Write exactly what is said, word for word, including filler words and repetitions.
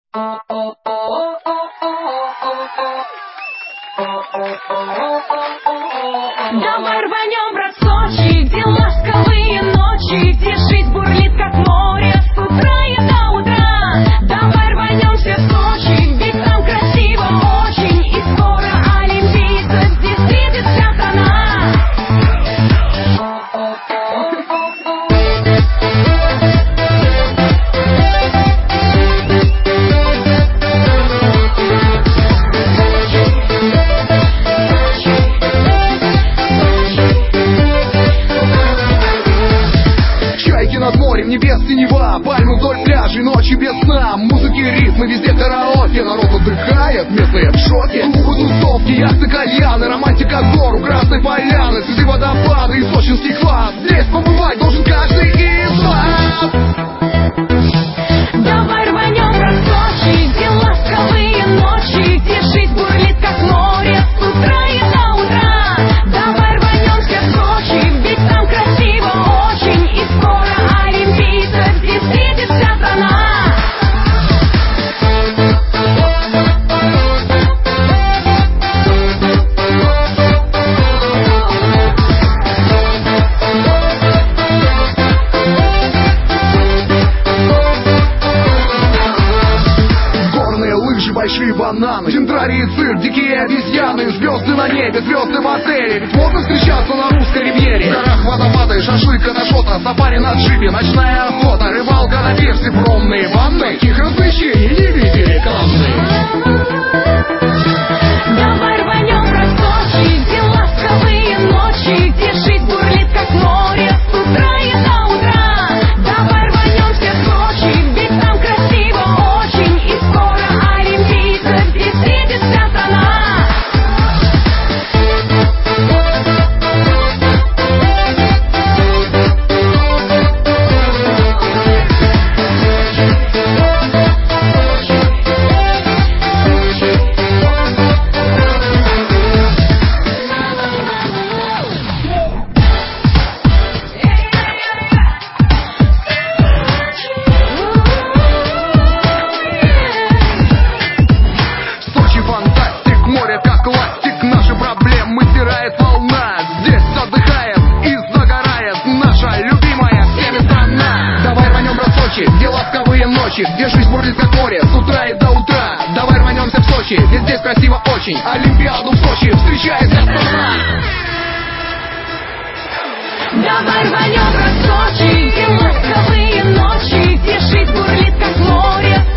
Давай рванем, брат, в Сочи, где ласковые ночи, где жизнь бурлит, как море, с утра и до утра. Давай рванем все в Сочи, ведь там красиво очень, и скоро олимпийцев здесь видит вся страна. Над морем, небес синева, пальмы вдоль пляжей, ночи без сна, музыки, ритмы, везде караоке, народ отдыхает, местные в шоке. Клубы, тусовки, яхты, кальяны, романтика гор у Красной Поляны, цветы, водопады и сочинский класс. Здесь побывать должен каждый из вас. Давай рванем, брат, в Сочи, где ласковые ночи, где жизнь бурлит, как море, с утра и до утра. Давай рванем все в Сочи, ведь там красиво очень, и скоро олимпийцев здесь видит вся страна. Большие бананы, центрарии, цирк, дикие обезьяны, звезды на небе, звезды в отеле. Ведь можно встречаться на русской ривьере. В горах водопады, шашлык, канашота, сафари на джипе, ночная охота, рыбалка на пирсе, промные ванны. Таких развлечений не видели канны. Давай рванем, брат, в Сочи, где ласковые ночи, где жизнь бурлит, как море, с утра и до утра. Давай рванем все в Сочи, ведь там красиво очень, и скоро олимпийцев здесь видит вся страна. Сочи фантастик, море как ластик, наши проблемы стирает волна. Здесь отдыхает и загорает наша любимая всеми страна. Давай рванем, брат, в Сочи, где ласковые ночи, где жизнь бурлит как море, с утра и до утра. Давай рванемся в Сочи, ведь здесь красиво очень, Олимпиаду в Сочи встречает вся страна. Давай рванем, брат, в Сочи, где ласковые ночи, где жизнь бурлит, как море,